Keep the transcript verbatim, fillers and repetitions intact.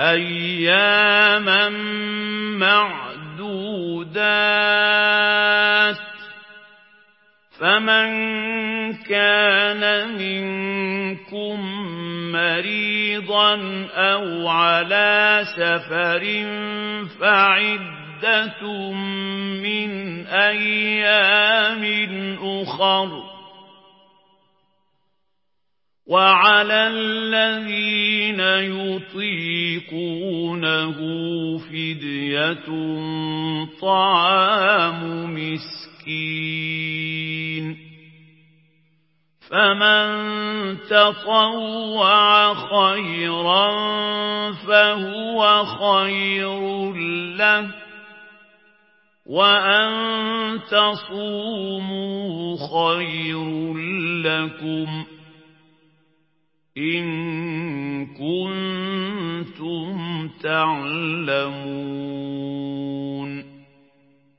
أياما معدودات فمن كان منكم مريضا أو على سفر فعدة من أيام أخر وعلى الذين يطيقونه فدية طعام مسكين فمن تطوع خيرا فهو خير له وأن تصوموا خير لكم إن كنتم تعلمون